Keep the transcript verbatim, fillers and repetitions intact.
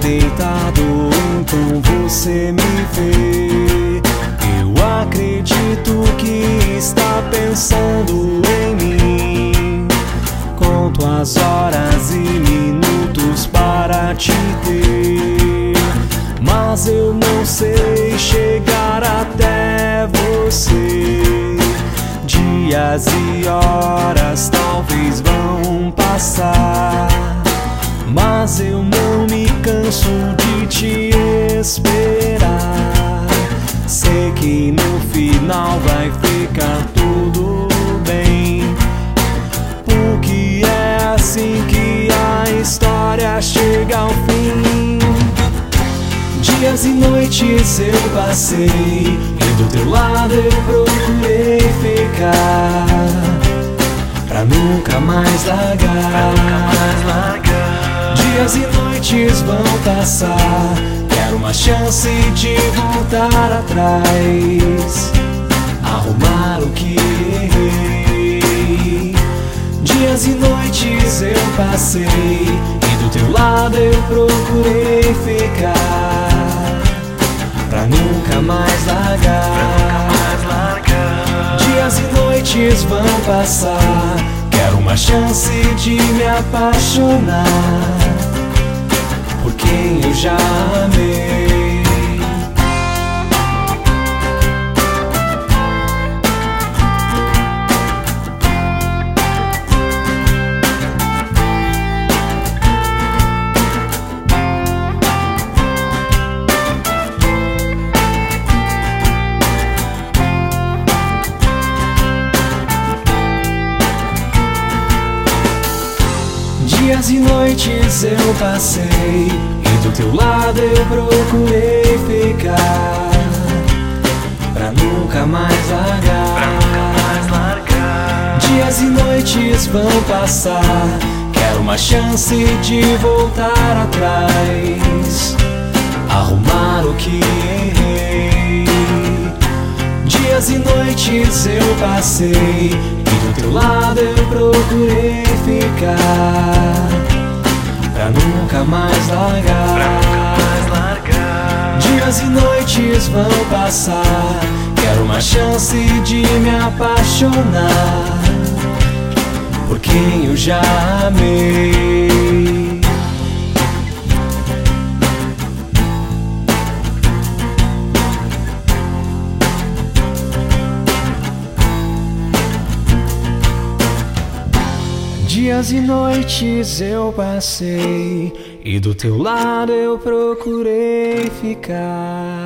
deitado, então você me vê. Eu acredito que está pensando em mim. Conto as horas e minutos para te ter, mas eu não sei chegar até você. Dias e horas talvez vão passar, mas eu não me canso de te esperar. Sei que no final vai ficar tudo bem, porque é assim que a história chega ao fim. Dias e noites eu passei e do teu lado eu procurei ficar, pra nunca mais largar. Dias e noites vão passar, quero uma chance de voltar atrás, arrumar o que errei. Dias e noites eu passei e do teu lado eu procurei ficar, pra nunca mais largar. Dias e noites vão passar, quero uma chance de me apaixonar por quem eu já amei. Dias e noites eu passei e do teu lado eu procurei ficar, pra nunca mais largar. Dias e noites vão passar, quero uma chance de voltar atrás, arrumar o que errei. Dias e noites eu passei e do teu lado eu procurei ficar, pra nunca mais largar. Dias e noites vão passar, quero uma chance de me apaixonar por quem eu já amei. Dias e noites eu passei e do teu lado eu procurei ficar,